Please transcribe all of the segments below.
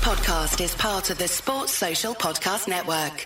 podcast is part of the Sports Social Podcast Network.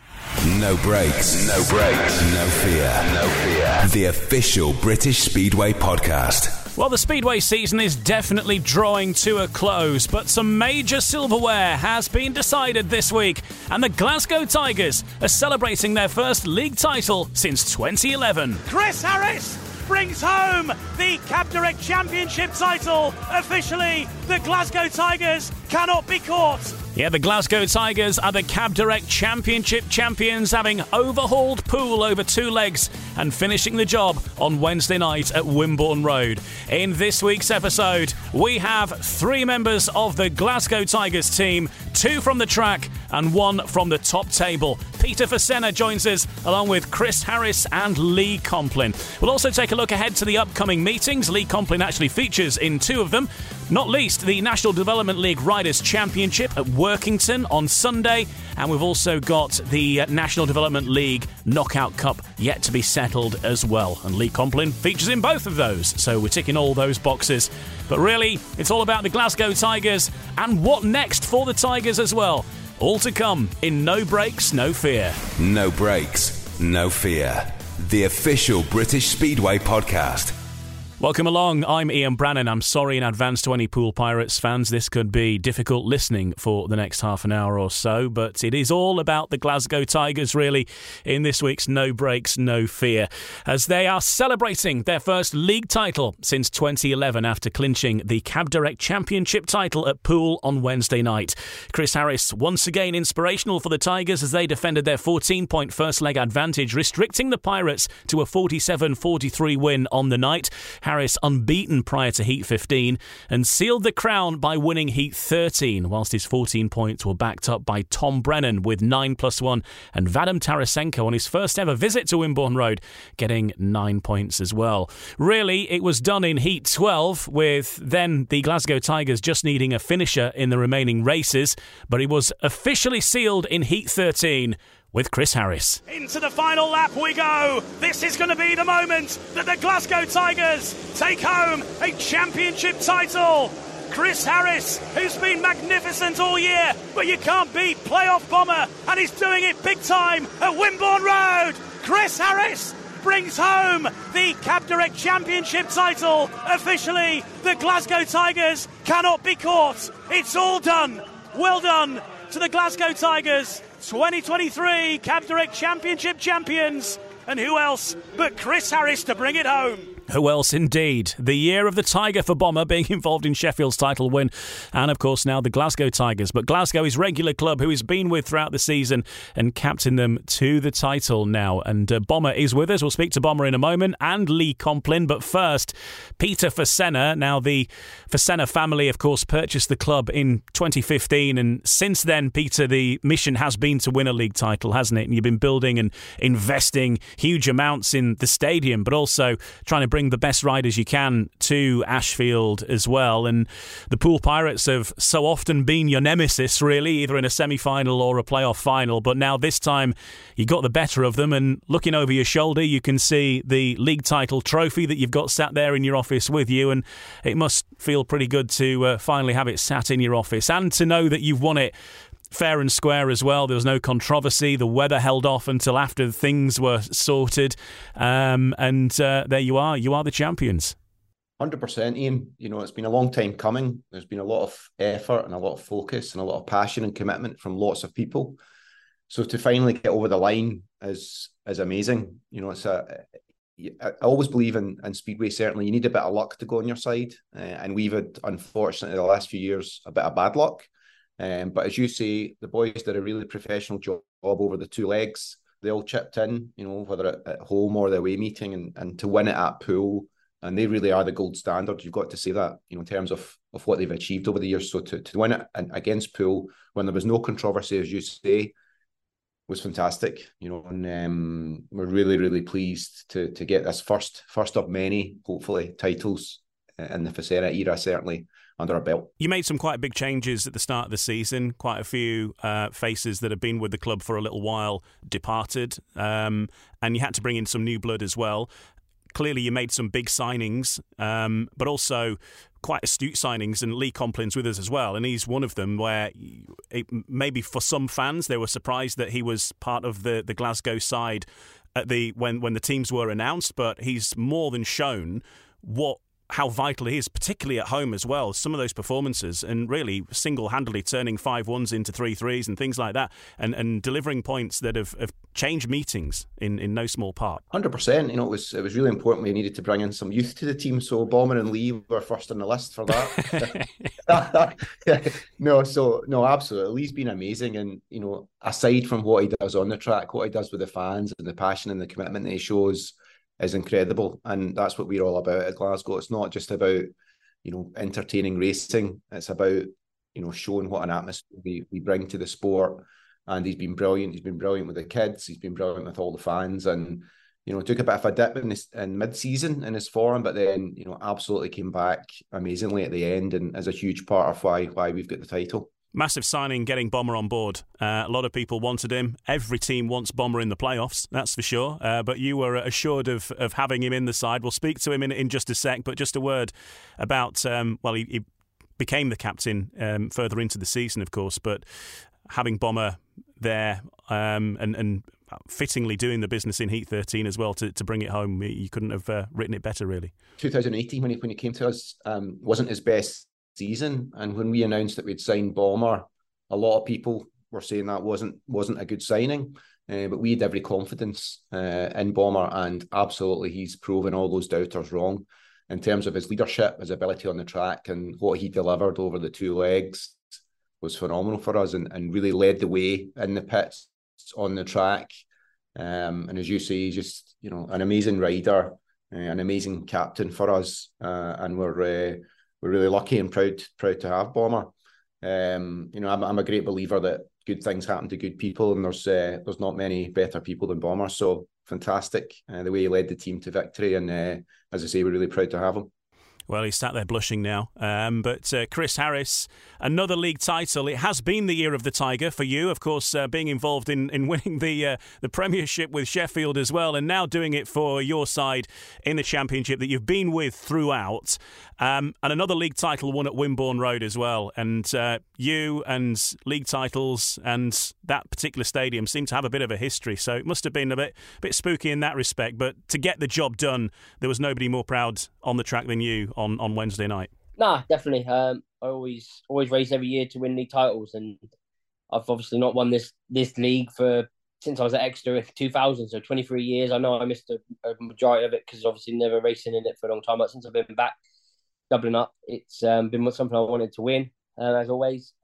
No breaks, no breaks, no fear, no fear. The official British Speedway podcast. Well, the Speedway season is definitely drawing to a close, but some major silverware has been decided this week, and the Glasgow Tigers are celebrating their first league title since 2011. Chris Harris brings home the Cab Direct Championship title. Officially, the Glasgow Tigers cannot be caught. Yeah, the Glasgow Tigers are the Cab Direct Championship champions, having overhauled Poole over 2 legs and finishing the job on Wednesday night at Wimborne Road. In this week's episode, we have 3 members of the Glasgow Tigers team, 2 from the track and 1 from the top table. Peter Fasenna joins us, along with Chris Harris and Lee Complin. We'll also take a look ahead to the upcoming meetings. Lee Complin actually features in 2 of them, not least the National Development League Riders' Championship at Workington on Sunday, and we've also got the National Development League Knockout Cup yet to be settled as well, and Lee Complin features in both of those, so we're ticking all those boxes. But really, it's all about the Glasgow Tigers and what next for the Tigers as well. All to come in No Breaks, No Fear. No breaks, no fear. The official British Speedway podcast. Welcome along, I'm Ian Brannan. I'm sorry in advance to any Poole Pirates fans. This could be difficult listening for the next half an hour or so, but it is all about the Glasgow Tigers, really, in this week's No Breaks, No Fear, as they are celebrating their first league title since 2011 after clinching the Cab Direct Championship title at Poole on Wednesday night. Chris Harris, once again inspirational for the Tigers as they defended their 14-point first leg advantage, restricting the Pirates to a 47-43 win on the night. Harris unbeaten prior to Heat 15 and sealed the crown by winning Heat 13, whilst his 14 points were backed up by Tom Brennan with 9+1 and Vadim Tarasenko on his first ever visit to Wimborne Road getting 9 points as well. Really, it was done in Heat 12 with then the Glasgow Tigers just needing a finisher in the remaining races, but it was officially sealed in Heat 13 with Chris Harris. Into the final lap we go. This is going to be the moment that the Glasgow Tigers take home a championship title. Chris Harris, who's been magnificent all year, but you can't beat playoff bomber, and he's doing it big time at Wimborne Road. Chris Harris brings home the Cab Direct Championship title. Officially, the Glasgow Tigers cannot be caught. It's all done. Well done to the Glasgow Tigers, 2023 Cab Direct Championship champions. And who else but Chris Harris to bring it home? Who else indeed? The year of the Tiger for Bomber being involved in Sheffield's title win, and of course now the Glasgow Tigers. But Glasgow, his regular club, who he's been with throughout the season and captained them to the title now. And Bomber is with us. We'll speak to Bomber in a moment, and Lee Complin. But first, Peter Fasenna. Now the Fasenna family, of course, purchased the club in 2015, and since then, Peter, the mission has been to win a league title, hasn't it? And you've been building and investing huge amounts in the stadium, but also trying to bring the best riders you can to Ashfield as well. And the Poole Pirates have so often been your nemesis, really, either in a semi-final or a playoff final. But now this time you got the better of them, and looking over your shoulder you can see the league title trophy that you've got sat there in your office with you, and it must feel pretty good to finally have it sat in your office and to know that you've won it fair and square as well. There was no controversy. The weather held off until after things were sorted. And there you are. You are the champions. 100%, Ian. You know, it's been a long time coming. There's been a lot of effort and a lot of focus and a lot of passion and commitment from lots of people. So to finally get over the line is amazing. You know, I always believe in Speedway, certainly, you need a bit of luck to go on your side. And we've had, unfortunately, the last few years, a bit of bad luck. But as you say, the boys did a really professional job over the 2 legs. They all chipped in, you know, whether at home or the away meeting, and to win it at Poole. And they really are the gold standard. You've got to say that, you know, in terms of what they've achieved over the years. So to win it against Poole when there was no controversy, as you say, was fantastic. You know, and we're really, really pleased to get this first of many, hopefully, titles in the Fasenna era, certainly, under our belt. You made some quite big changes at the start of the season. Quite a few faces that have been with the club for a little while departed, and you had to bring in some new blood as well. clearly you made some big signings, but also quite astute signings, and Lee Complin's with us as well, and he's one of them where maybe for some fans they were surprised that he was part of the Glasgow side at when the teams were announced, but he's more than shown how vital he is, particularly at home as well. Some of those performances, and really single-handedly turning 5-1s into 3-3s and things like that, and delivering points that have changed meetings in no small part. 100%. It was really important. We needed to bring in some youth to the team, so Bomber and Lee were first on the list for that. No, absolutely. Lee's been amazing, and aside from what he does on the track, what he does with the fans and the passion and the commitment that he shows is incredible, and that's what we're all about at Glasgow. It's not just about entertaining racing. It's about showing what an atmosphere we bring to the sport. And he's been brilliant. He's been brilliant with the kids. He's been brilliant with all the fans, and took a bit of a dip in mid-season in his form, but then absolutely came back amazingly at the end, and is a huge part of why we've got the title. Massive signing, getting Bomber on board. A lot of people wanted him. Every team wants Bomber in the playoffs, that's for sure. But you were assured of having him in the side. We'll speak to him in just a sec, but just a word about, he became the captain further into the season, of course, but having Bomber there and fittingly doing the business in Heat 13 as well to bring it home, you couldn't have written it better, really. 2018, when he came to us, wasn't his best season, and when we announced that we'd signed Bomber, a lot of people were saying that wasn't a good signing, but we had every confidence in Bomber, and absolutely he's proven all those doubters wrong in terms of his leadership, his ability on the track, and what he delivered over the 2 legs was phenomenal for us, and really led the way in the pits, on the track, and as you say, he's just an amazing rider, an amazing captain for us, and we're really lucky and proud to have Bomber. I'm a great believer that good things happen to good people, and there's not many better people than Bomber. So fantastic the way he led the team to victory, and as I say, we're really proud to have him. Well, he's sat there blushing now. But Chris Harris, another league title. It has been the year of the Tiger for you, of course, being involved in winning the Premiership with Sheffield as well, and now doing it for your side in the Championship that you've been with throughout. And another league title won at Wimborne Road as well. And you and league titles and that particular stadium seem to have a bit of a history. So it must have been a bit spooky in that respect. But to get the job done, there was nobody more proud on the track than you on Wednesday night. Nah, definitely. I always race every year to win league titles, and I've obviously not won this league since I was at Exeter in 2000, so 23 years. I know I missed a majority of it because obviously never racing in it for a long time, but since I've been back doubling up, it's been something I wanted to win, as always.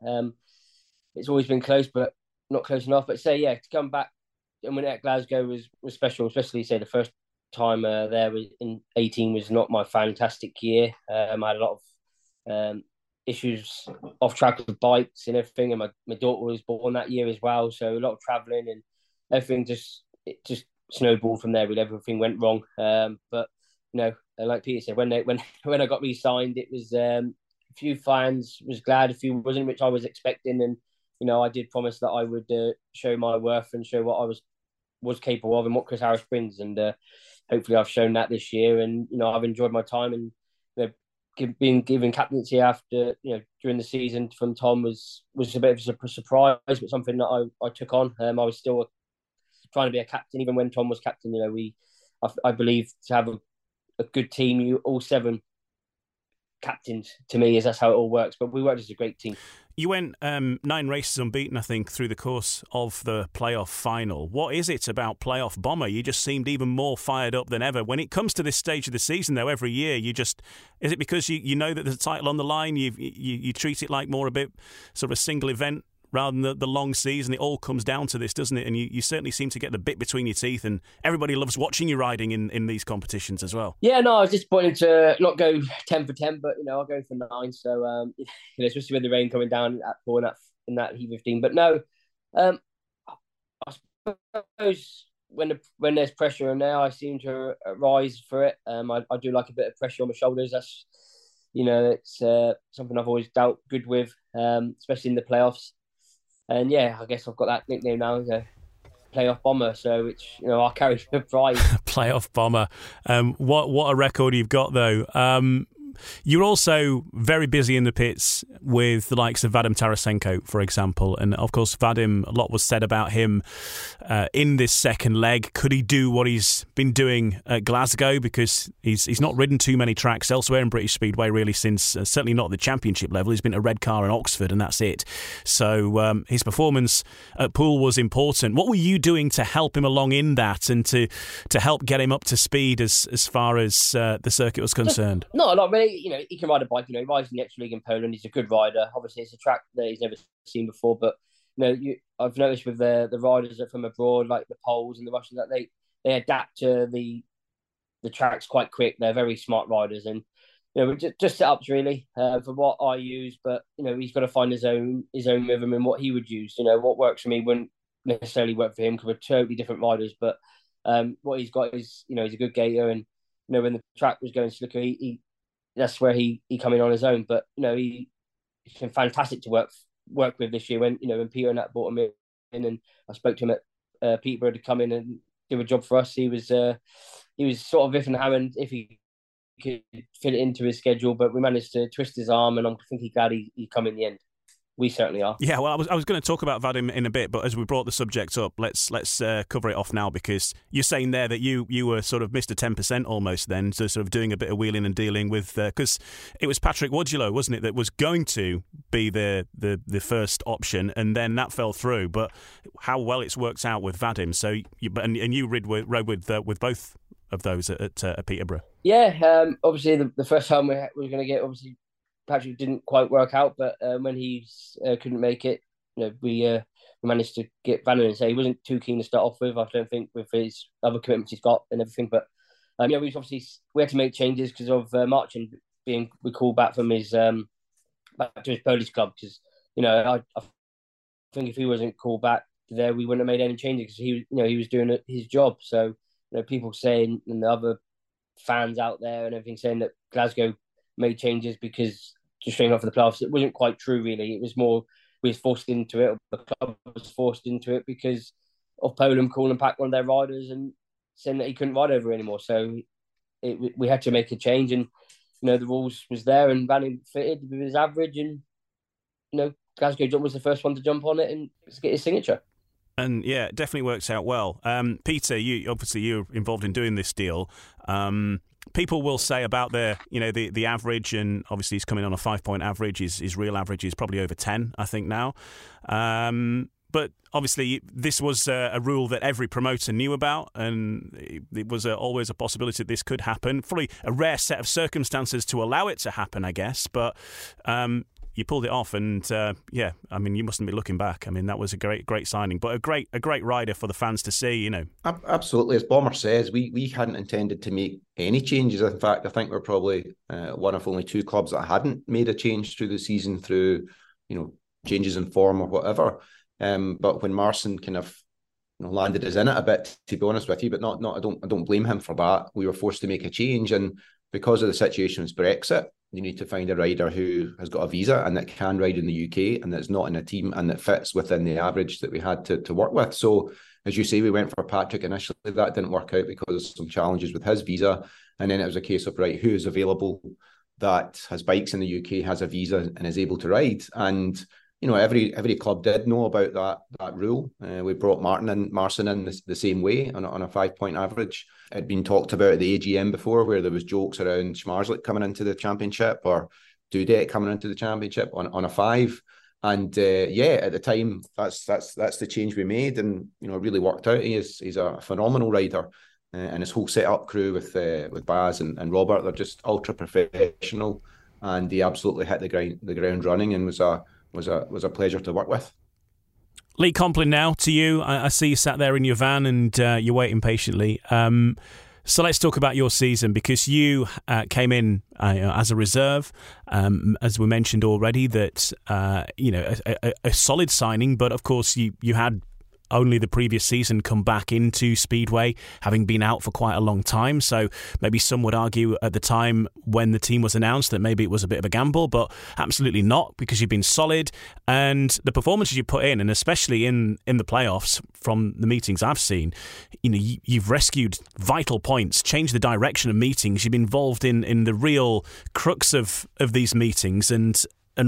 It's always been close, but not close enough. But to come back and win it at Glasgow was special, especially the first time there in 18 was not my fantastic year. I had a lot of issues off track with bikes and everything, and my daughter was born that year as well, so a lot of travelling and everything just snowballed from there. Really, everything went wrong. But like Peter said, when I got re-signed, it was a few fans was glad, a few wasn't, which I was expecting, and I did promise that I would show my worth and show what I was capable of and what Chris Harris brings, and hopefully I've shown that this year, and I've enjoyed my time, and being given captaincy after during the season from Tom was a bit of a surprise, but something that I took on. I was still trying to be a captain even when Tom was captain. I believe to have a good team, all 7 captains, to me, is that's how it all works. But we worked as a great team. You went 9 races unbeaten, I think, through the course of the playoff final. What is it about playoff Bomber? You just seemed even more fired up than ever. When it comes to this stage of the season, though, every year, is it because you know that there's a title on the line, you treat it like more a bit sort of a single event rather than the long season? It all comes down to this, doesn't it? And you certainly seem to get the bit between your teeth, and everybody loves watching you riding in these competitions as well. Yeah, no, I was disappointed to not go 10 for 10, but I'll go for 9. So especially with the rain coming down at 4 in that Heat 15. But no, I suppose when there's pressure in there, I seem to rise for it. I do like a bit of pressure on my shoulders. That's it's something I've always dealt good with, especially in the playoffs. And I guess I've got that nickname now. So. playoff bomber. So it's I carry the pride. Playoff bomber. What a record you've got though. You're also very busy in the pits with the likes of Vadim Tarasenko, for example. And, of course, Vadim, a lot was said about him in this second leg. Could he do what he's been doing at Glasgow? Because he's not ridden too many tracks elsewhere in British Speedway, really, since certainly not at the championship level. He's been to Redcar and Oxford, and that's it. So his performance at Poole was important. What were you doing to help him along in that and to help get him up to speed as far as the circuit was concerned? Not a lot, really. He can ride a bike. He rides in the Extra League in Poland. He's a good rider. Obviously, it's a track that he's never seen before. But I've noticed with the riders that from abroad, like the Poles and the Russians, that they adapt to the tracks quite quick. They're very smart riders, and just setups really for what I use. But he's got to find his own rhythm and what he would use. What works for me wouldn't necessarily work for him because we're totally different riders. But what he's got is he's a good gator, and when the track was going slicker, that's where he come in on his own. But he's been fantastic to work with this year. When Peter and that brought him in, and I spoke to him at Peterborough to come in and do a job for us. He was sort of if and hammered if he could fit it into his schedule, but we managed to twist his arm, and I'm thinking glad he come in the end. We certainly are. Yeah, well, I was going to talk about Vadim in a bit, but as we brought the subject up, let's cover it off now, because you're saying there that you were sort of Mr. 10% almost then, so sort of doing a bit of wheeling and dealing with, because it was Patrick Woodgelow, wasn't it, that was going to be the first option, and then that fell through. But how well it's worked out with Vadim. So you rode with both of those at Peterborough. Yeah, obviously the first time we were going to get, obviously Patrick didn't quite work out, but when he couldn't make it, we managed to get Vadim in. So he wasn't too keen to start off with, I don't think, with his other commitments he's got and everything. But we had to make changes because of Martin being recalled back from his back to his Polish club. Because I think if he wasn't called back there, we wouldn't have made any changes because he was doing his job. So people saying, and the other fans out there and everything saying that Glasgow made changes because just training off for the playoffs. It wasn't quite true, really. It was more we was forced into it. The club was forced into it because of Poland calling back one of their riders and saying that he couldn't ride over anymore. So we had to make a change, and the rules was there, and Vadim fitted with his average, and Glasgow Jump was the first one to jump on it and get his signature. And yeah, it definitely works out well. Peter, you're involved in doing this deal. People will say about the average, and obviously he's coming on a 5-point average. His real average is probably over 10, I think now. But obviously this was a rule that every promoter knew about, and it was always a possibility that this could happen. Probably a rare set of circumstances to allow it to happen, I guess. But you pulled it off, and you mustn't be looking back. I mean, that was a great signing, but a great rider for the fans to see. Absolutely, as Bomber says, we hadn't intended to make any changes. In fact, I think we're probably one of only two clubs that hadn't made a change through the season through changes in form or whatever. But when Marson kind of landed us in it a bit, to be honest with you, but not I don't blame him for that. We were forced to make a change, and because of the situation with Brexit, you need to find a rider who has got a visa and that can ride in the UK and that's not in a team and that fits within the average that we had to work with. So, as you say, we went for Patrick initially. That didn't work out because of some challenges with his visa. And then it was a case of, right, who is available that has bikes in the UK, has a visa and is able to ride. And, every club did know about that rule. We brought Marson in the same way on a 5-point average. It had been talked about at the AGM before, where there was jokes around Schmarzlik coming into the championship or Dudek coming into the championship on a 5. And at the time, that's the change we made, and it really worked out. He's a phenomenal rider, and his whole setup crew with Baz and Robert, they're just ultra professional, and he absolutely hit the ground running and was a pleasure to work with. Lee Complin, now to you. I see you sat there in your van and you're waiting patiently. So let's talk about your season, because you came in as a reserve, as we mentioned already. That a solid signing, but of course you had only the previous season come back into Speedway, having been out for quite a long time. So maybe some would argue at the time when the team was announced that maybe it was a bit of a gamble, but absolutely not, because you've been solid. And the performances you put in, and especially in the playoffs from the meetings I've seen, you've rescued vital points, changed the direction of meetings. You've been involved in the real crux of these meetings, and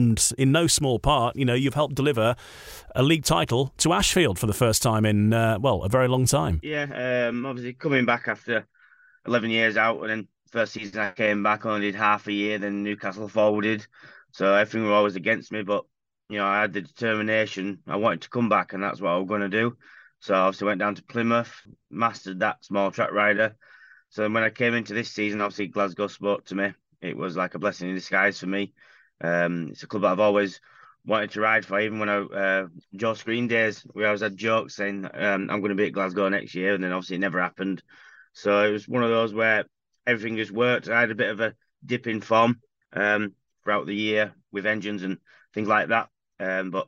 in no small part, you've helped deliver a league title to Ashfield for the first time in, a very long time. Yeah, obviously coming back after 11 years out, and then first season I came back, only did half a year, then Newcastle forwarded. So everything was always against me, but, I had the determination. I wanted to come back, and that's what I was going to do. So I obviously went down to Plymouth, mastered that small track rider. So when I came into this season, obviously Glasgow spoke to me. It was like a blessing in disguise for me. It's a club that I've always wanted to ride for. Even when Joe Screen days, we always had jokes saying I'm going to be at Glasgow next year, and then obviously it never happened. So it was one of those where everything just worked. I had a bit of a dip in form throughout the year with engines and things like that. But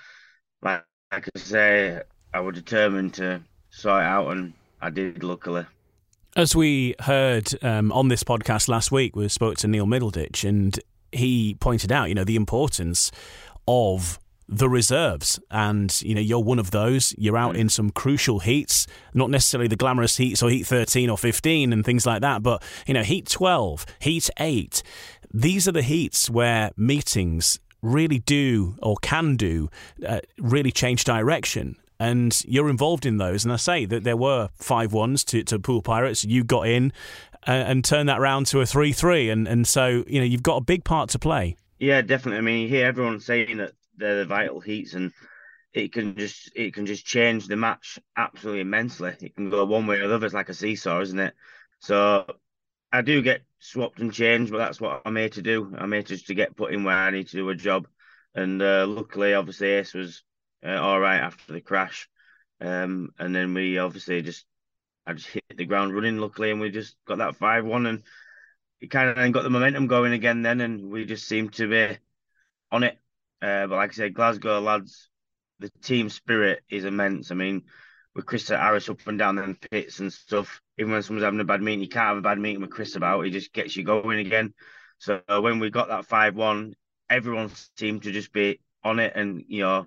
like I say, I was determined to sort it out, and I did, luckily. As we heard on this podcast last week, we spoke to Neil Middleditch, and he pointed out, the importance of the reserves. And, you're one of those. You're out in some crucial heats, not necessarily the glamorous heats or heat 13 or 15 and things like that, but, heat 12, heat 8. These are the heats where meetings really do or can do really change direction. And you're involved in those. And I say that there were 5-1s to Poole Pirates. You got in and turned that round to a 3-3. And so, you've got a big part to play. Yeah, definitely. I mean, you hear everyone saying that they're the vital heats, and it can just change the match absolutely immensely. It can go one way or the other. It's like a seesaw, isn't it? So I do get swapped and changed, but that's what I'm here to do. I'm here just to get put in where I need to do a job. And luckily, obviously, Ace was all right after the crash. And then we obviously I just hit the ground running, luckily, and we just got that 5-1, and it kind of got the momentum going again then, and we just seemed to be on it. But like I said, Glasgow lads, the team spirit is immense. I mean, with Chris Harris up and down them pits and stuff, even when someone's having a bad meeting, you can't have a bad meeting with Chris about. He just gets you going again. So when we got that 5-1, everyone seemed to just be on it, and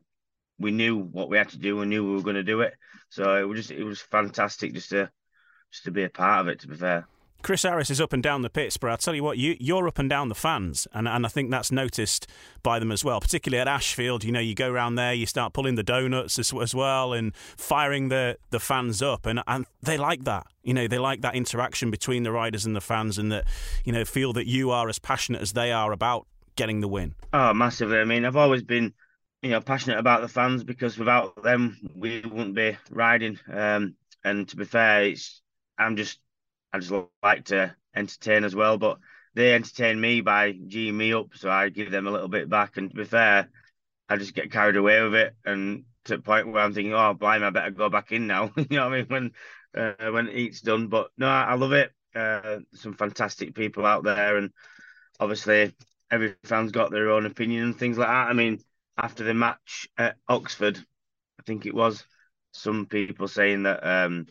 we knew what we had to do. We knew we were going to do it. So it was fantastic just to be a part of it, to be fair. Chris Harris is up and down the pits, but I'll tell you what, you're up and down the fans, and I think that's noticed by them as well, particularly at Ashfield. You go around there, you start pulling the donuts as well and firing the fans up, and they like that. They like that interaction between the riders and the fans, and that, feel that you are as passionate as they are about getting the win. Oh, massively. I mean, I've always been passionate about the fans, because without them, we wouldn't be riding. And to be fair, I just like to entertain as well, but they entertain me by G'ing me up, so I give them a little bit back. And to be fair, I just get carried away with it, and to the point where I'm thinking, oh, blimey, I better go back in now. You know what I mean? When it's done. But no, I love it. Some fantastic people out there, and obviously every fan's got their own opinion and things like that. I mean, after the match at Oxford, I think it was, some people saying that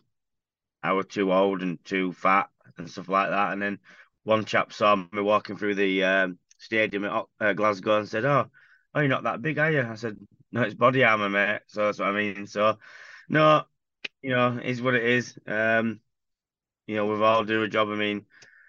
I was too old and too fat and stuff like that. And then one chap saw me walking through the stadium at Glasgow and said, oh, you're not that big, are you? I said, no, it's body armour, mate. So that's what I mean. So, no, it's what it is. We've all do a job. I mean,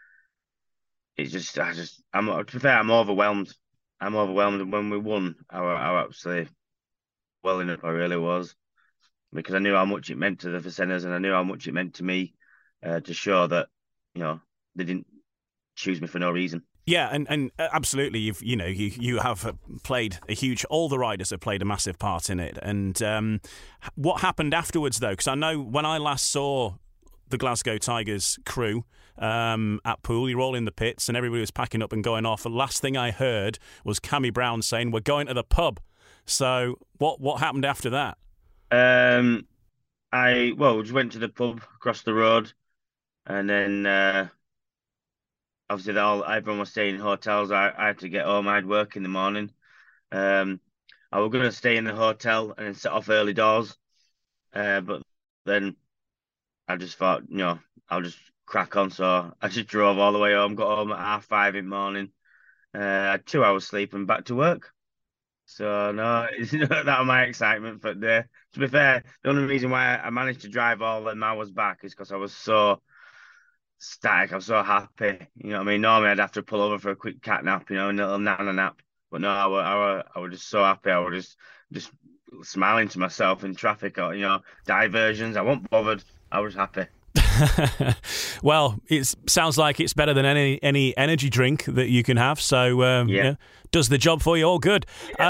it's just, to be fair, I'm overwhelmed. I'm overwhelmed. And when we won, I was absolutely welling up. I really was. Because I knew how much it meant to the Vicennas, and I knew how much it meant to me to show that, they didn't choose me for no reason. Yeah, and absolutely, you have played all the riders have played a massive part in it. And what happened afterwards, though? Because I know when I last saw the Glasgow Tigers crew at Poole, you're all in the pits and everybody was packing up and going off. The last thing I heard was Cammy Brown saying, we're going to the pub. So what happened after that? We just went to the pub across the road, and then obviously everyone was staying in hotels. I had to get home. I had work in the morning. I was going to stay in the hotel and then set off early doors, but then I just thought, I'll just crack on. So I just drove all the way home, got home at 5:30 in the morning, had 2 hours sleep and back to work. So no, it's that was my excitement for the day. To be fair, the only reason why I managed to drive all them hours back is because I was so static. I was so happy. You know what I mean? Normally I'd have to pull over for a quick cat nap, a little nana nap. But no, I was just so happy. I was just smiling to myself in traffic or, diversions. I wasn't bothered. I was happy. Well, it sounds like it's better than any energy drink that you can have. So, yeah, does the job for you. All good.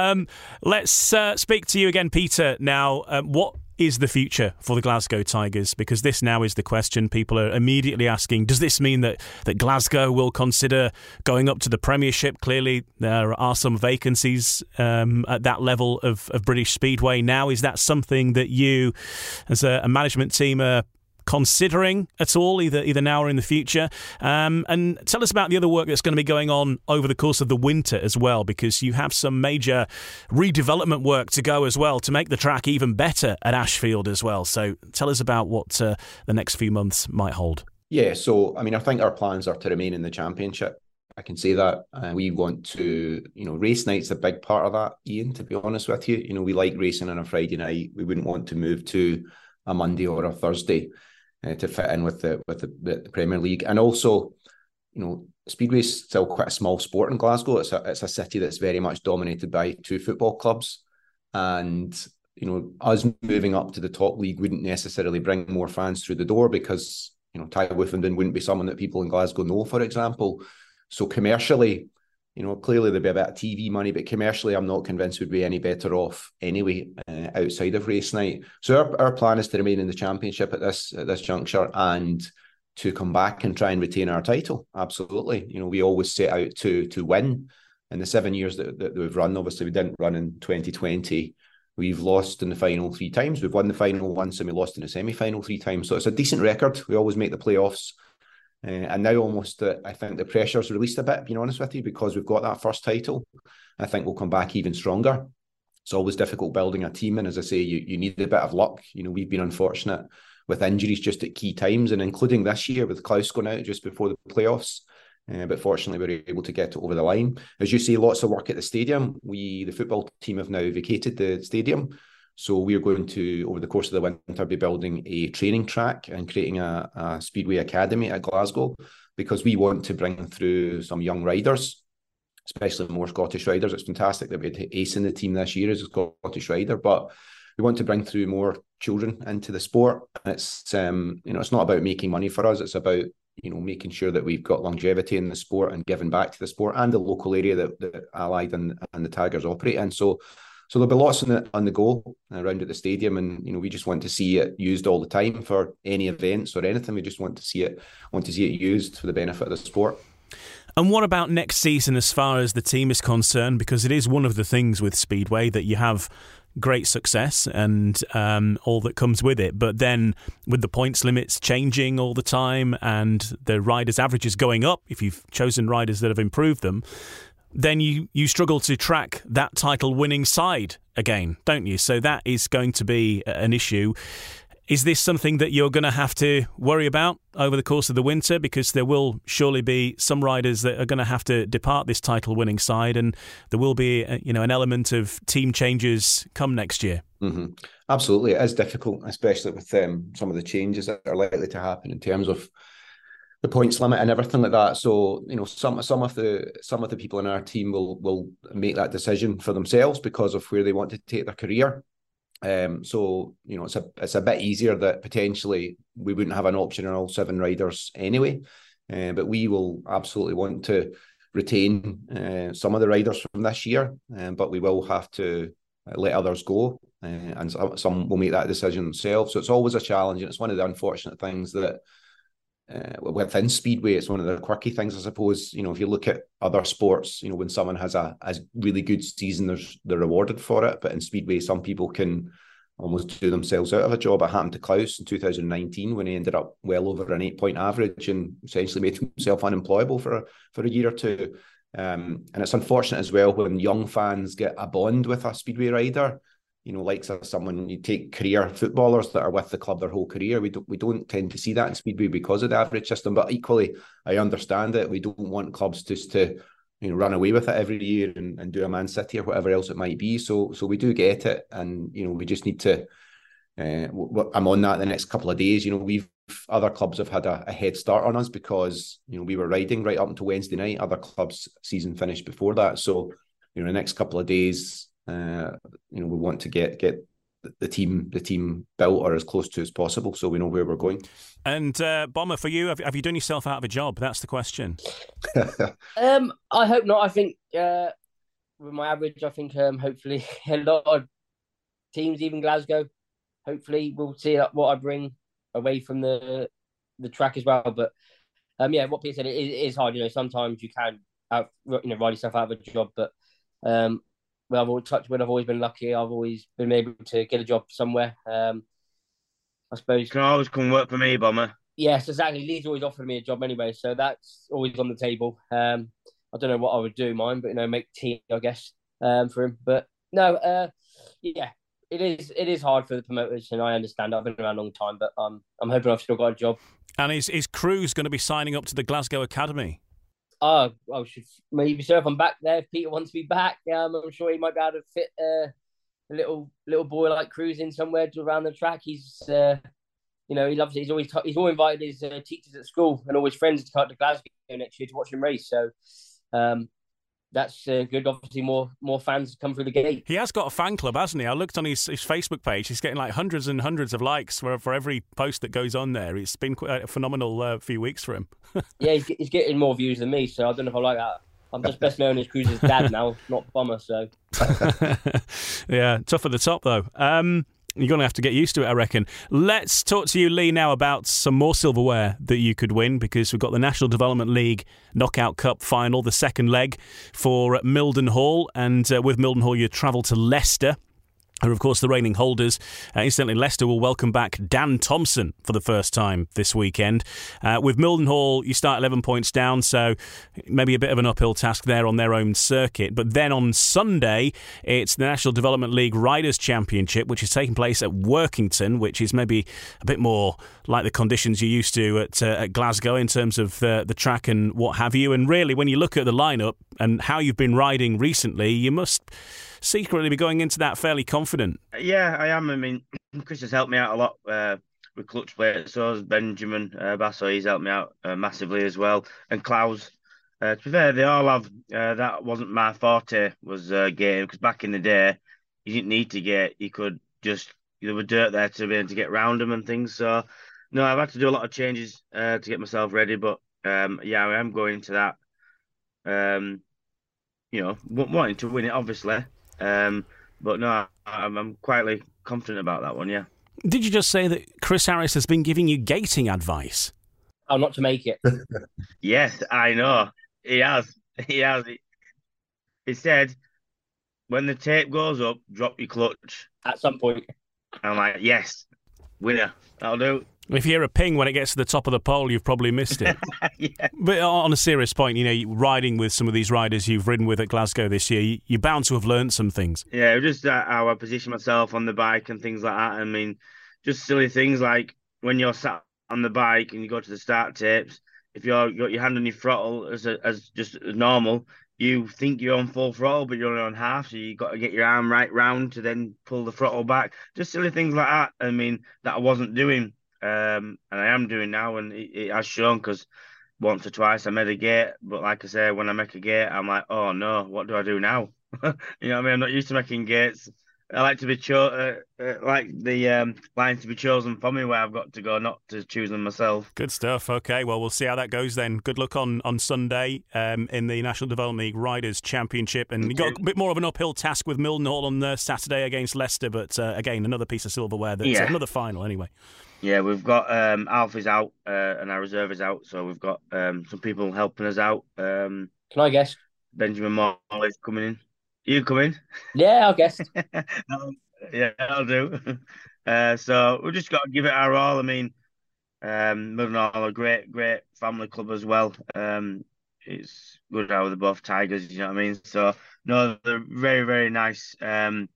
Let's speak to you again, Peter. Now, what is the future for the Glasgow Tigers? Because this now is the question. People are immediately asking, does this mean that Glasgow will consider going up to the Premiership? Clearly, there are some vacancies at that level of British Speedway now. Is that something that you, as a management team, are considering at all, either now or in the future? And tell us about the other work that's going to be going on over the course of the winter as well, because you have some major redevelopment work to go as well to make the track even better at Ashfield as well. So tell us about what the next few months might hold. Yeah, so I think our plans are to remain in the Championship. I can say that. We want to, race night's a big part of that, Ian, to be honest with you. We like racing on a Friday night. We wouldn't want to move to a Monday or a Thursday to fit in with the Premier League. And also, Speedway is still quite a small sport in Glasgow. It's a city that's very much dominated by 2 football clubs. And, us moving up to the top league wouldn't necessarily bring more fans through the door because, Ty Woofenden wouldn't be someone that people in Glasgow know, for example. So commercially, clearly there'd be a bit of TV money, but commercially, I'm not convinced we'd be any better off anyway outside of race night. So our plan is to remain in the Championship at this juncture and to come back and try and retain our title. Absolutely. We always set out to win. In the 7 years that we've run, obviously we didn't run in 2020. We've lost in the final 3 times. We've won the final once and we lost in the semi-final 3 times. So it's a decent record. We always make the playoffs. And now almost I think the pressure's released a bit, being honest with you, because we've got that first title. I think we'll come back even stronger. It's always difficult building a team. And as I say, you need a bit of luck. We've been unfortunate with injuries just at key times, and including this year with Klaus going out just before the playoffs. But fortunately, we were able to get it over the line. As you say, lots of work at the stadium. The football team have now vacated the stadium. So we're going to, over the course of the winter, be building a training track and creating a Speedway Academy at Glasgow, because we want to bring through some young riders, especially more Scottish riders. It's fantastic that we had Ace in the team this year as a Scottish rider, but we want to bring through more children into the sport. It's it's not about making money for us. It's about making sure that we've got longevity in the sport and giving back to the sport and the local area that Allied and the Tigers operate in. So there'll be lots on the go around at the stadium, and we just want to see it used all the time for any events or anything. We just want to see it used for the benefit of the sport. And what about next season as far as the team is concerned? Because it is one of the things with Speedway that you have great success and all that comes with it. But then with the points limits changing all the time and the riders' averages going up, if you've chosen riders that have improved them, then you struggle to track that title-winning side again, don't you? So that is going to be an issue. Is this something that you're going to have to worry about over the course of the winter? Because there will surely be some riders that are going to have to depart this title-winning side, and there will be an element of team changes come next year. Mm-hmm. Absolutely, it is difficult, especially with some of the changes that are likely to happen in terms of the points limit and everything like that. So some of the people in our team will make that decision for themselves because of where they want to take their career. So it's a bit easier that potentially we wouldn't have an option in all 7 riders anyway. But we will absolutely want to retain some of the riders from this year, but we will have to let others go, and some will make that decision themselves. So it's always a challenge, and it's one of the unfortunate things that within Speedway, it's one of the quirky things, I suppose. If you look at other sports, when someone has a really good season, they're rewarded for it. But in Speedway, some people can almost do themselves out of a job. It happened to Klaus in 2019 when he ended up well over an 8-point average and essentially made himself unemployable for a year or two. And it's unfortunate as well when young fans get a bond with a Speedway rider. likes of someone, you take career footballers that are with the club their whole career. We don't tend to see that in Speedway because of the average system. But equally, I understand it. We don't want clubs just to run away with it every year and do a Man City or whatever else it might be. So we do get it, and we just need to. I'm on that the next couple of days. Other clubs have had a head start on us because we were riding right up until Wednesday night. Other clubs' season finished before that. So the next couple of days. We want to get the team built or as close to as possible, so we know where we're going. And Bomber, for you, have you done yourself out of a job? That's the question. I hope not. I think with my average, I think hopefully a lot of teams, even Glasgow, hopefully will see what I bring away from the track as well. But what Peter said, it is hard. Sometimes you can ride yourself out of a job, but well, I've always been lucky. I've always been able to get a job somewhere. I suppose. You can always come work for me, Bomber. Yes, exactly. Lee's always offered me a job anyway, so that's always on the table. I don't know what I would do mine, but make tea, I guess, for him. But no, it is hard for the promoters, and I understand. I've been around a long time, but I'm hoping I've still got a job. And is Cruz going to be signing up to the Glasgow Academy? I should maybe, sir, if I'm back there, if Peter wants me back, I'm sure he might be able to fit a little boy like Cruz in somewhere around the track. He's, he loves it. He's always invited his teachers at school and all his friends to come to Glasgow next year to watch him race. So that's good. Obviously, more fans come through the gate. He has got a fan club, hasn't he? I looked on his Facebook page. He's getting like hundreds and hundreds of likes for every post that goes on there. It's been quite a phenomenal few weeks for him. Yeah, he's getting more views than me, so I don't know if I like that. I'm just best known as Cruz's dad now, not Bomber, so... Yeah, tough at the top, though. You're going to have to get used to it, I reckon. Let's talk to you, Lee, now about some more silverware that you could win, because we've got the National Development League Knockout Cup final, the second leg for Mildenhall, and with Mildenhall you travel to Leicester, who are, of course, the reigning holders. Incidentally, Leicester will welcome back Dan Thompson for the first time this weekend. With Mildenhall, you start 11 points down, so maybe a bit of an uphill task there on their own circuit. But then on Sunday, it's the National Development League Riders' Championship, which is taking place at Workington, which is maybe a bit more like the conditions you're used to at Glasgow in terms of the track and what have you. And really, when you look at the lineup and how you've been riding recently, you must secretly be going into that fairly confident. Yeah, I am. I mean, Chris has helped me out a lot with clutch plates. So has Benjamin Basso. He's helped me out massively as well. And Klaus. To be fair, they all have. That wasn't my forte, was gating, because back in the day, you didn't need to gate. You could just, there were dirt there to be able to get round them and things. So, no, I've had to do a lot of changes to get myself ready. But, I am going into that, wanting to win it, obviously. But no, I'm quietly confident about that one, yeah. Did you just say that Chris Harris has been giving you gating advice? Oh, not to make it. Yes, I know. He has. He said, when the tape goes up, drop your clutch. At some point. I'm like, yes, winner. That'll do. If you hear a ping when it gets to the top of the pole, you've probably missed it. Yeah. But on a serious point, riding with some of these riders you've ridden with at Glasgow this year, you're bound to have learned some things. Yeah, just how I position myself on the bike and things like that. I mean, just silly things like when you're sat on the bike and you go to the start tapes, if you've got your hand on your throttle as just normal, you think you're on full throttle, but you're only on half, so you got to get your arm right round to then pull the throttle back. Just silly things like that. I mean, that I wasn't doing. And I am doing now, and it has shown, because once or twice I made a gate, but like I say, when I make a gate, I'm like, oh no, what do I do now? You know what I mean? I'm not used to making gates. I like to be like the lines to be chosen for me where I've got to go, not to choose them myself. Good stuff. Okay, well, we'll see how that goes then. Good luck on Sunday in the National Development League Riders' Championship. And you've got a bit more of an uphill task with Mildenhall on Saturday against Leicester, but again, another piece of silverware. Another final anyway. Yeah, we've got Alfie's out and our reserve is out, so we've got some people helping us out. Can I guess? Benjamin Morley's coming in. You come in? Yeah, I'll guess. Yeah, I'll do. So we've just got to give it our all. I mean, Mildenhall, a great family club as well. It's good how they're both Tigers, you know what I mean? So, no, they're very, very nice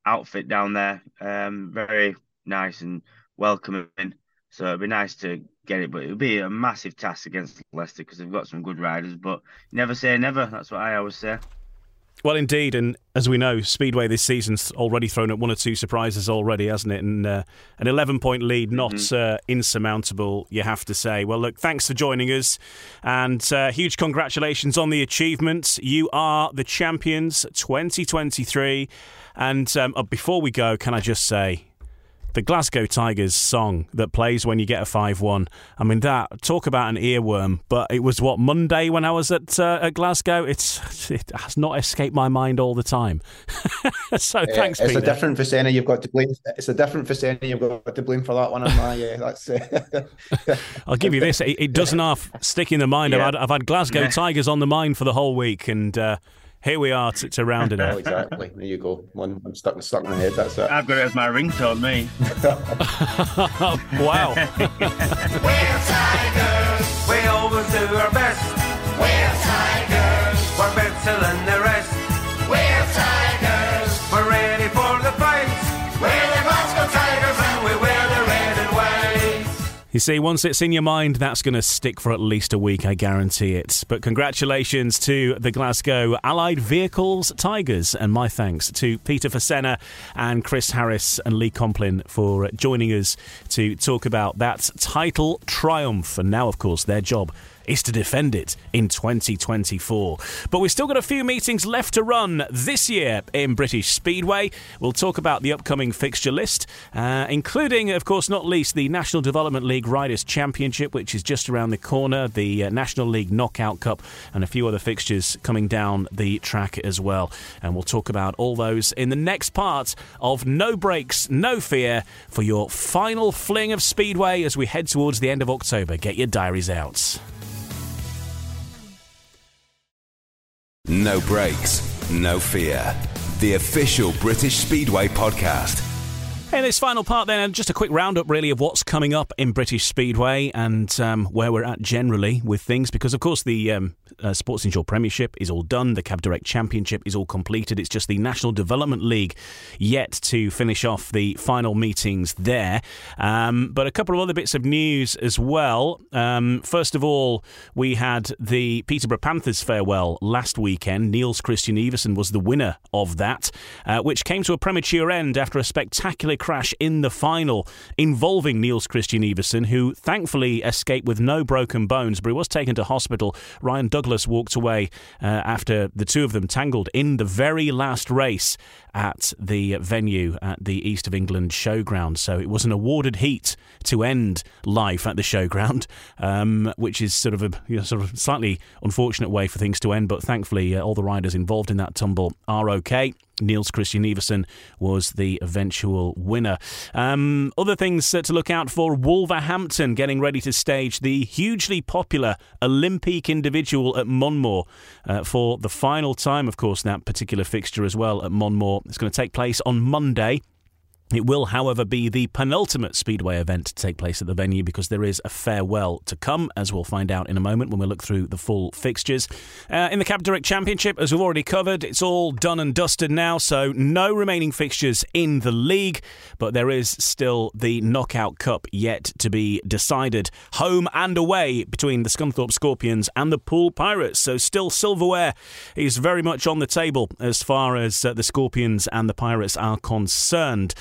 outfit down there. Very nice and welcoming. So it'd be nice to get it, but it would be a massive task against Leicester because they've got some good riders. But never say never. That's what I always say. Well, indeed, and as we know, Speedway this season's already thrown up one or two surprises already, hasn't it? And an 11-point lead, not insurmountable, you have to say. Well, look, thanks for joining us, and huge congratulations on the achievement. You are the champions 2023. And before we go, can I just say, the Glasgow Tigers song that plays when you get a 5-1. I mean, talk about an earworm. But it was, Monday when I was at Glasgow? It has not escaped my mind all the time. So thanks, Peter. It's a different Vicenna you've got to blame. It's a different Vicenna you've got to blame for that one. That's I'll give you this. It doesn't half stick in the mind. Yeah. I've had Glasgow Tigers on the mind for the whole week, and here we are to round it up. Oh, exactly. There you go. One stuck in my head. That's it. I've got it as my ringtone, me. Wow. We're Tigers. We always do our best. We're Tigers. We're better than the rest. We're Tigers. We're ready for the fight. We're the Glasgow Tigers and we wear the red and white. You see, once it's in your mind, that's going to stick for at least a week, I guarantee it. But congratulations to the Glasgow Allied Vehicles Tigers, and my thanks to Peter Vicenna and Chris Harris and Lee Complin for joining us to talk about that title triumph. And now, of course, their job is to defend it in 2024. But we've still got a few meetings left to run this year in British Speedway. We'll talk about the upcoming fixture list, including, of course, not least, the National Development League Riders' Championship, which is just around the corner, the National League Knockout Cup, and a few other fixtures coming down the track as well. And we'll talk about all those in the next part of No Brakes, No Fear for your final fling of Speedway as we head towards the end of October. Get your diaries out. No Brakes, No Fear. The official British Speedway podcast. In this final part then, just a quick roundup really of what's coming up in British Speedway and where we're at generally with things, because of course the Sports Insure Premiership is all done, the Cab Direct Championship is all completed, it's just the National Development League yet to finish off the final meetings there. But a couple of other bits of news as well. First of all, we had the Peterborough Panthers farewell last weekend. Niels Christian Iversen was the winner of that, which came to a premature end after a spectacular crash in the final involving Niels Christian Iversen, who thankfully escaped with no broken bones, but he was taken to hospital. Ryan Douglas walked away after the two of them tangled in the very last race at the venue at the East of England Showground. So it was an awarded heat to end life at the Showground, which is sort of a slightly unfortunate way for things to end, but thankfully all the riders involved in that tumble are okay. Niels Christian Iversen was the eventual winner. Other things to look out for: Wolverhampton getting ready to stage the hugely popular Olympique Individual at Monmore for the final time, of course, that particular fixture as well at Monmore. It's going to take place on Monday. It will, however, be the penultimate Speedway event to take place at the venue because there is a farewell to come, as we'll find out in a moment when we look through the full fixtures. In the Cab Direct Championship, as we've already covered, it's all done and dusted now, so no remaining fixtures in the league, but there is still the Knockout Cup yet to be decided, home and away between the Scunthorpe Scorpions and the Poole Pirates, so still silverware is very much on the table as far as the Scorpions and the Pirates are concerned.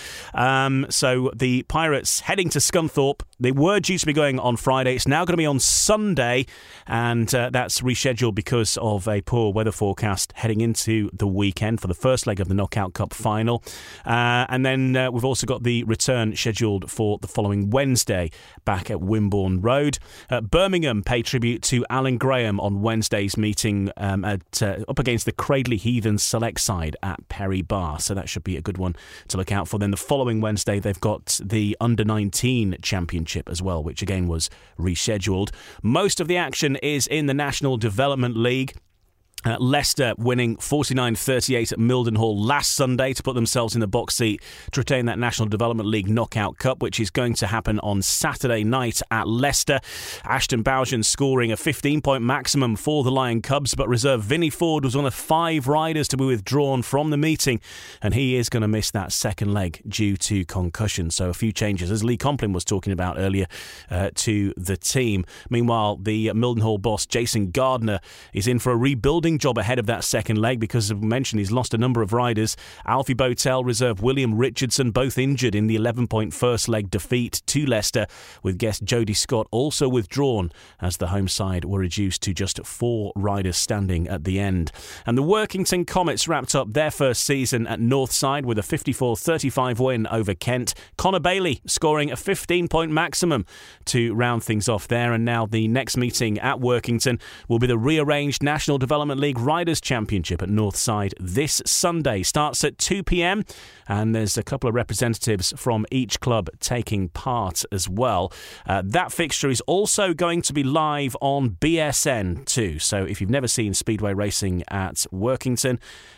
So the Pirates heading to Scunthorpe. They were due to be going on Friday. It's now going to be on Sunday, and that's rescheduled because of a poor weather forecast heading into the weekend for the first leg of the Knockout Cup final. And then we've also got the return scheduled for the following Wednesday back at Wimborne Road. Birmingham pay tribute to Alan Graham on Wednesday's meeting up against the Cradley Heathens select side at Perry Bar. So that should be a good one to look out for. Then the following Wednesday, they've got the Under-19 Championship as well, which again was rescheduled. Most of the action is in the National Development League. Leicester winning 49-38 at Mildenhall last Sunday to put themselves in the box seat to retain that National Development League Knockout Cup, which is going to happen on Saturday night at Leicester. Ashton Bowden scoring a 15-point maximum for the Lion Cubs, but reserve Vinnie Ford was one of 5 riders to be withdrawn from the meeting, and he is going to miss that second leg due to concussion. So a few changes, as Lee Complin was talking about earlier, to the team. Meanwhile, the Mildenhall boss, Jason Gardner, is in for a rebuilding job ahead of that second leg because, as we mentioned, he's lost a number of riders. Alfie Botel, reserve William Richardson, both injured in the 11-point first leg defeat to Leicester, with guest Jody Scott also withdrawn as the home side were reduced to just 4 riders standing at the end. And the Workington Comets wrapped up their first season at Northside with a 54-35 win over Kent. Connor Bailey scoring a 15-point maximum to round things off there. And now the next meeting at Workington will be the rearranged National Development League Riders' Championship at Northside this Sunday. Starts at 2 p.m, and there's a couple of representatives from each club taking part as well. That fixture is also going to be live on BSN too. So if you've never seen Speedway racing at Workington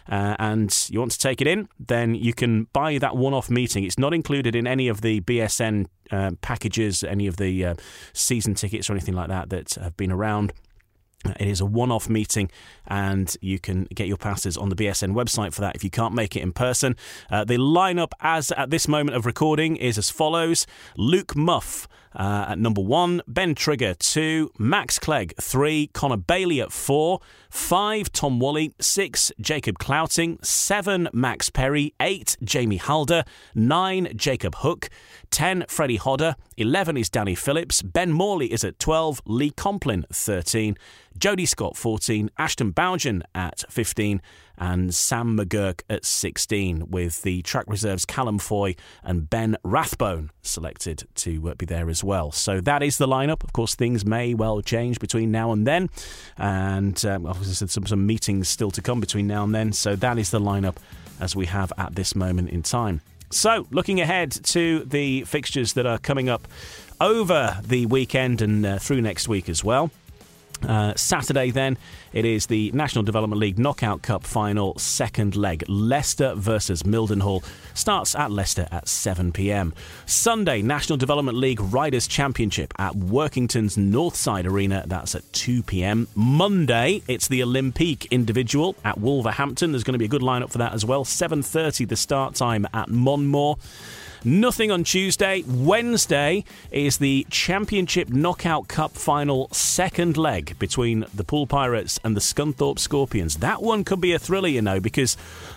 and you want to take it in, then you can buy that one-off meeting. It's not included in any of the BSN packages, any of the season tickets or anything like that that have been around. It is a one-off meeting, and you can get your passes on the BSN website for that if you can't make it in person. The lineup, as at this moment of recording, is as follows: Luke Muff at number 1, Ben Trigger 2, Max Clegg 3, Connor Bailey at 4, 5, Tom Woolley, 6, Jacob Clouting, 7, Max Perry, 8, Jamie Halder, 9, Jacob Hook, 10, Freddie Hodder, 11 is Danny Phillips, Ben Morley is at 12, Lee Complin 13, Jody Scott 14, Ashton Bowden at 15, and Sam McGurk at 16, with the track reserves Callum Foy and Ben Rathbone selected to be there as well. So that is the lineup. Of course, things may well change between now and then, and obviously some meetings still to come between now and then. So that is the lineup as we have at this moment in time. So, looking ahead to the fixtures that are coming up over the weekend and through next week as well. Saturday then, it is the National Development League Knockout Cup final second leg. Leicester versus Mildenhall starts at Leicester at 7 p.m. Sunday, National Development League Riders' Championship at Workington's Northside Arena. That's at 2 p.m. Monday, it's the Olympique Individual at Wolverhampton. There's going to be a good lineup for that as well. 7:30 the start time at Monmore. Nothing on Tuesday. Wednesday is the Championship Knockout Cup final second leg between the Poole Pirates and the Scunthorpe Scorpions. That one could be a thriller, you know, because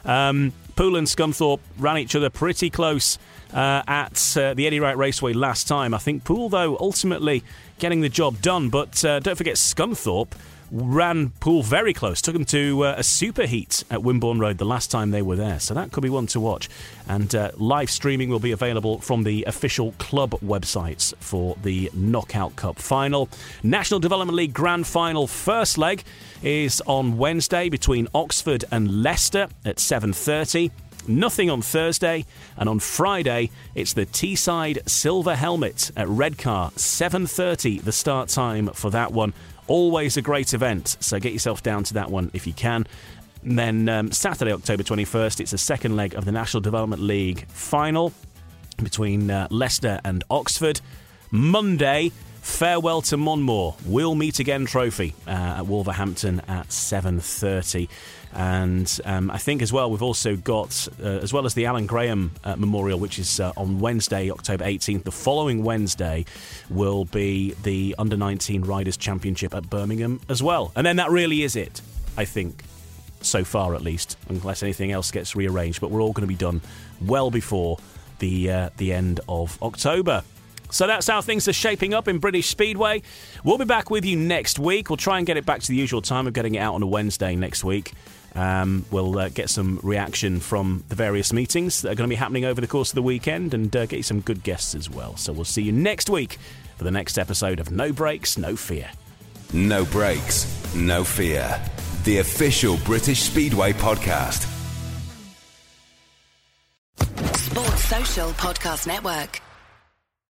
Poole and Scunthorpe ran each other pretty close at the Eddie Wright Raceway last time. I think Poole, though, ultimately getting the job done. But don't forget, Scunthorpe ran Poole very close, took them to a super heat at Wimborne Road the last time they were there. So that could be one to watch. And live streaming will be available from the official club websites for the Knockout Cup final. National Development League Grand Final first leg is on Wednesday between Oxford and Leicester at 7:30. Nothing on Thursday, and on Friday it's the Teesside Silver Helmet at Redcar, 7:30 the start time for that one. Always a great event, so get yourself down to that one if you can. And then Saturday, October 21st, it's the second leg of the National Development League final between Leicester and Oxford. Monday, farewell to Monmore. We'll meet again trophy at Wolverhampton at 7:30. And I think as well, we've also got, as well as the Alan Graham Memorial, which is on Wednesday, October 18th, the following Wednesday will be the Under-19 Riders' Championship at Birmingham as well. And then that really is it, I think, so far at least, unless anything else gets rearranged. But we're all going to be done well before the end of October. So that's how things are shaping up in British Speedway. We'll be back with you next week. We'll try and get it back to the usual time of getting it out on a Wednesday next week. We'll get some reaction from the various meetings that are going to be happening over the course of the weekend and get you some good guests as well. So we'll see you next week for the next episode of No Brakes, No Fear. No Brakes, No Fear. The official British Speedway podcast. Sports Social Podcast Network.